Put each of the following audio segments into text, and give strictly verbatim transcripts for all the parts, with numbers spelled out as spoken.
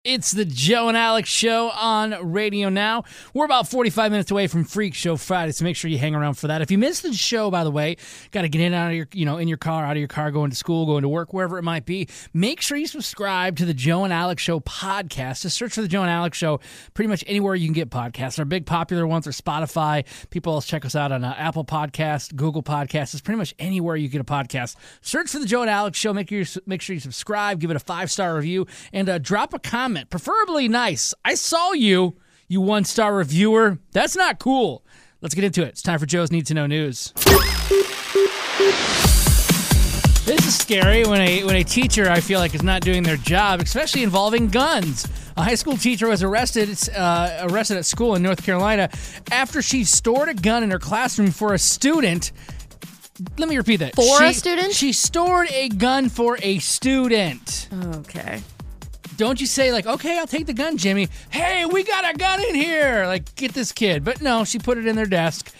It's the Joe and Alex Show on Radio Now. We're about forty-five minutes away from Freak Show Friday, so make sure you hang around for that. If you missed the show, by the way, got to get in and out of your, you know, in your car, out of your car, going to school, going to work, wherever it might be. Make sure you subscribe to the Joe and Alex Show podcast. Just search for the Joe and Alex Show pretty much anywhere you can get podcasts. Our big popular ones are Spotify. People else check us out on uh, Apple Podcasts, Google Podcasts. It's pretty much anywhere you get a podcast. Search for the Joe and Alex Show. Make, your, make sure you subscribe, give it a five-star review, and uh, drop a comment. Preferably nice. I saw you, you one-star reviewer. That's not cool. Let's get into it. It's time for Joe's Need to Know News. This is scary when a when a teacher, I feel like, is not doing their job, especially involving guns. A high school teacher was arrested uh, arrested at school in North Carolina after she stored a gun in her classroom for a student. Let me repeat that. For she, a student? She stored a gun for a student. Okay. Don't you say, like, okay, I'll take the gun, Jimmy. Hey, we got a gun in here. Like, get this kid. But no, she put it in their desk.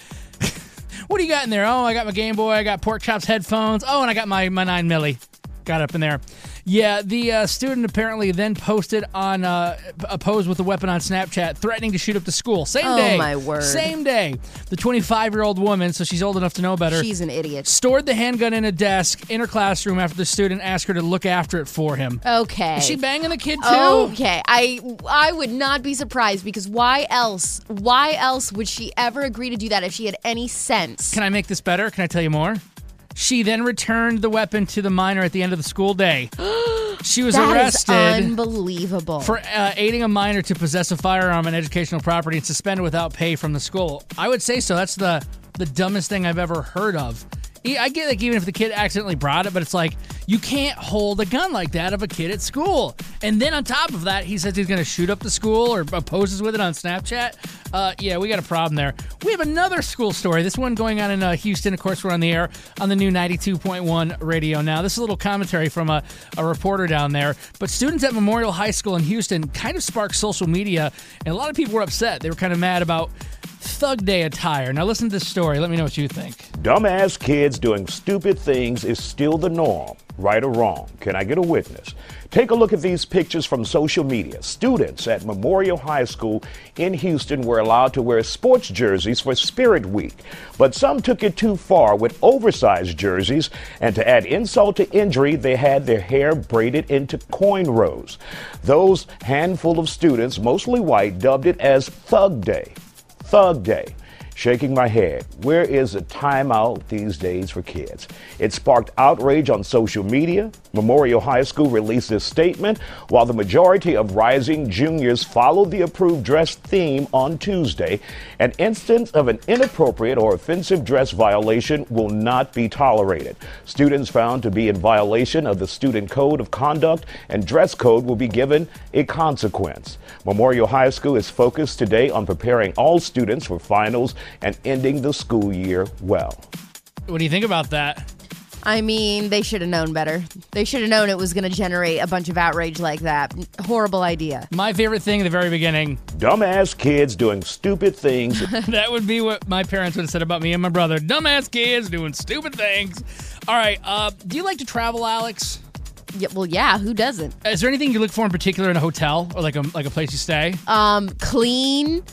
What do you got in there? Oh, I got my Game Boy. I got Pork Chops headphones. Oh, and I got my, my nine milli. Got up in there. Yeah, the uh, student apparently then posted on uh, a pose with a weapon on Snapchat, threatening to shoot up the school. Same oh, day. Oh, my word. Same day. The twenty-five-year-old woman, so she's old enough to know better. She's an idiot. Stored the handgun in a desk in her classroom after the student asked her to look after it for him. Okay. Is she banging the kid, too? Okay. I I would not be surprised, because why else? Why else would she ever agree to do that if she had any sense? Can I make this better? Can I tell you more? She then returned the weapon to the minor at the end of the school day. She was that arrested is unbelievable. for uh, aiding a minor to possess a firearm on educational property and suspended without pay from the school. I would say so. That's the, the dumbest thing I've ever heard of. I get, like, even if the kid accidentally brought it, but it's like, you can't hold a gun like that of a kid at school. And then on top of that, he says he's going to shoot up the school or poses with it on Snapchat. Uh, yeah, we got a problem there. We have another school story. This one going on in uh, Houston. Of course, we're on the air on the new ninety-two point one radio now. This is a little commentary from a, a reporter down there. But students at Memorial High School in Houston kind of sparked social media, and a lot of people were upset. They were kind of mad about Thug Day attire. Now listen to this story. Let me know what you think. Dumbass kids doing stupid things is still the norm, right or wrong. Can I get a witness? Take a look at these pictures from social media. Students at Memorial High School in Houston were allowed to wear sports jerseys for Spirit Week, but some took it too far with oversized jerseys, and to add insult to injury, they had their hair braided into coin rows. Those handful of students, mostly white, dubbed it as Thug Day. Thug Day. Shaking my head. Where is the timeout these days for kids? It sparked outrage on social media. Memorial High School released this statement, while the majority of rising juniors followed the approved dress theme on Tuesday. An instance of an inappropriate or offensive dress violation will not be tolerated. Students found to be in violation of the Student Code of Conduct and dress code will be given a consequence. Memorial High School is focused today on preparing all students for finals and ending the school year well. What do you think about that? I mean, they should have known better. They should have known it was going to generate a bunch of outrage like that. Horrible idea. My favorite thing at the very beginning. Dumbass kids doing stupid things. That would be what my parents would have said about me and my brother. Dumbass kids doing stupid things. All right. Uh, do you like to travel, Alex? Yeah, well, yeah. Who doesn't? Is there anything you look for in particular in a hotel or like a like a place you stay? Um, clean.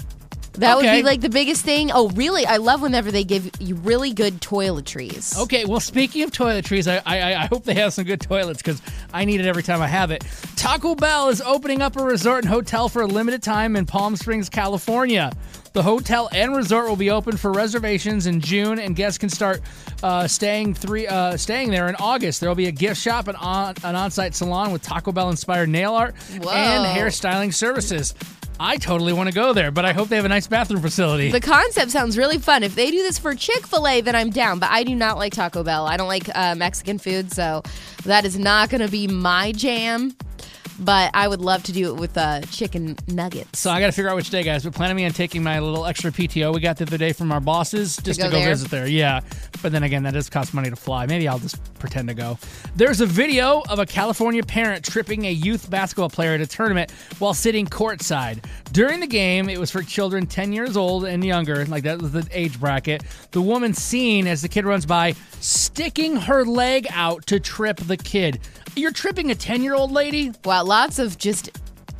That Okay. would be like the biggest thing. Oh, really? I love whenever they give you really good toiletries. Okay, well, speaking of toiletries, I I, I hope they have some good toilets because I need it every time I have it. Taco Bell is opening up a resort and hotel for a limited time in Palm Springs, California. The hotel and resort will be open for reservations in June, and guests can start uh, staying three uh, staying there in August. There will be a gift shop, an on an on-site salon with Taco Bell-inspired nail art Whoa. and hairstyling services. I totally want to go there, but I hope they have a nice bathroom facility. The concept sounds really fun. If they do this for Chick-fil-A, then I'm down. But I do not like Taco Bell. I don't like uh, Mexican food, so that is not going to be my jam. But I would love to do it with uh, chicken nuggets. So I got to figure out which day, guys. But planning me on taking my little extra P T O we got the other day from our bosses just to go go, there? visit there. Yeah. But then again, that does cost money to fly. Maybe I'll just pretend to go. There's a video of a California parent tripping a youth basketball player at a tournament while sitting courtside. During the game, it was for children ten years old and younger. Like, that was the age bracket. The woman seen as the kid runs by, sticking her leg out to trip the kid. You're tripping a ten-year-old lady? Wow, lots of just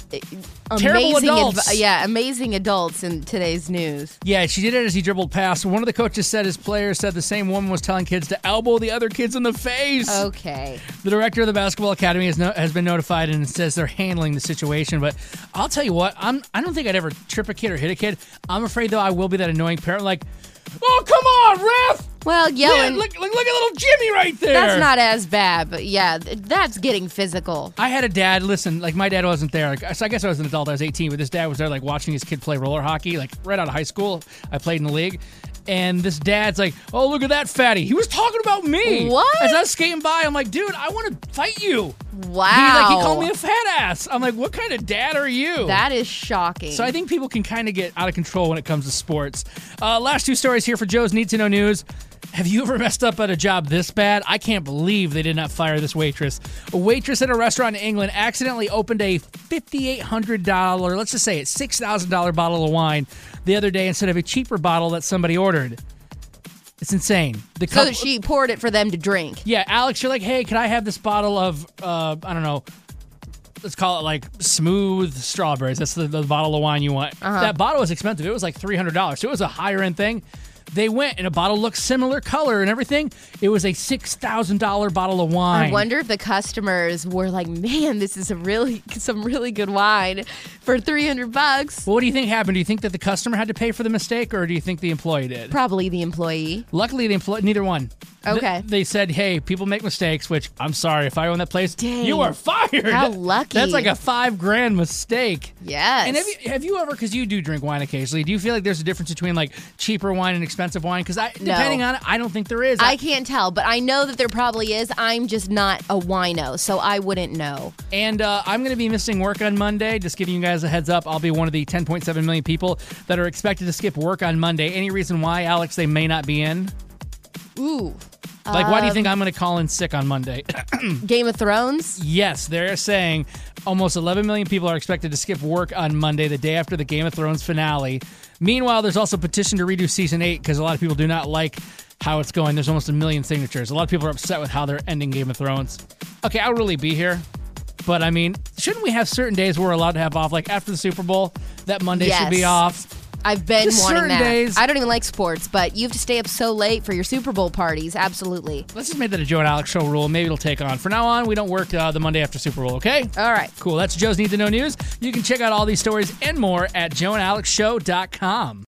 Terrible amazing, adults. adv- yeah, amazing adults in today's news. Yeah, she did it as he dribbled past. One of the coaches said his players said the same woman was telling kids to elbow the other kids in the face. Okay. The director of the basketball academy has, no, has been notified and says they're handling the situation. But I'll tell you what, I'm I don't think I'd ever trip a kid or hit a kid. I'm afraid though I will be that annoying parent like, oh come on, ref! Well, yelling. Yeah, look, look, look at little Jimmy right there. That's not as bad, but yeah, th- that's getting physical. I had a dad, listen, like my dad wasn't there. Like, so I guess I was an adult, I was eighteen, but this dad was there like watching his kid play roller hockey, like right out of high school. I played in the league. And this dad's like, oh, look at that fatty. He was talking about me. What? As I was skating by, I'm like, dude, I want to fight you. Wow. He, like, he called me a fat ass. I'm like, what kind of dad are you? That is shocking. So I think people can kind of get out of control when it comes to sports. Uh, last two stories here for Joe's Need to Know News. Have you ever messed up at a job this bad? I can't believe they did not fire this waitress. A waitress at a restaurant in England accidentally opened a five thousand eight hundred dollars, let's just say it, six thousand dollars bottle of wine the other day instead of a cheaper bottle that somebody ordered. It's insane. The so couple, she poured it for them to drink. yeah, Alex, you're like, hey, can I have this bottle of, uh, I don't know, let's call it like smooth strawberries. That's the, the bottle of wine you want. Uh-huh. That bottle was expensive. It was like three hundred dollars. So it was a higher end thing. They went and a bottle looked similar color and everything. It was a six thousand dollars bottle of wine. I wonder if the customers were like, man, this is a really some really good wine for three hundred bucks. Well, what do you think happened? Do you think that the customer had to pay for the mistake or do you think the employee did? Probably the employee. Luckily, the employee, neither one. Okay. Th- they said, hey, people make mistakes, which I'm sorry. If I own that place, Dang. you are fired. How lucky. That's like a five grand mistake. Yes. And have you, have you ever, because you do drink wine occasionally, do you feel like there's a difference between like cheaper wine and expensive wine? Because I, depending on it, I don't think there is. I can't tell, but I know that there probably is. I'm just not a wino, so I wouldn't know. And uh, I'm going to be missing work on Monday. Just giving you guys a heads up. I'll be one of the ten point seven million people that are expected to skip work on Monday. Any reason why, Alex, they may not be in? Ooh. Like, why do you Um, think I'm going to call in sick on Monday? Game of Thrones? Yes, they're saying almost eleven million people are expected to skip work on Monday, the day after the Game of Thrones finale. Meanwhile, there's also a petition to redo season eight because a lot of people do not like how it's going. There's almost a million signatures. A lot of people are upset with how they're ending Game of Thrones. Okay, I'll really be here. But, I mean, shouldn't we have certain days we're allowed to have off? Like, after the Super Bowl, that Monday Yes. should be off. I've been Just wanting certain that. days. I don't even like sports, but you have to stay up so late for your Super Bowl parties. Absolutely. Let's just make that a Joe and Alex show rule. Maybe it'll take on. For now on, we don't work uh, the Monday after Super Bowl, okay? All right. Cool. That's Joe's Need to Know News. You can check out all these stories and more at joe and alex show dot com.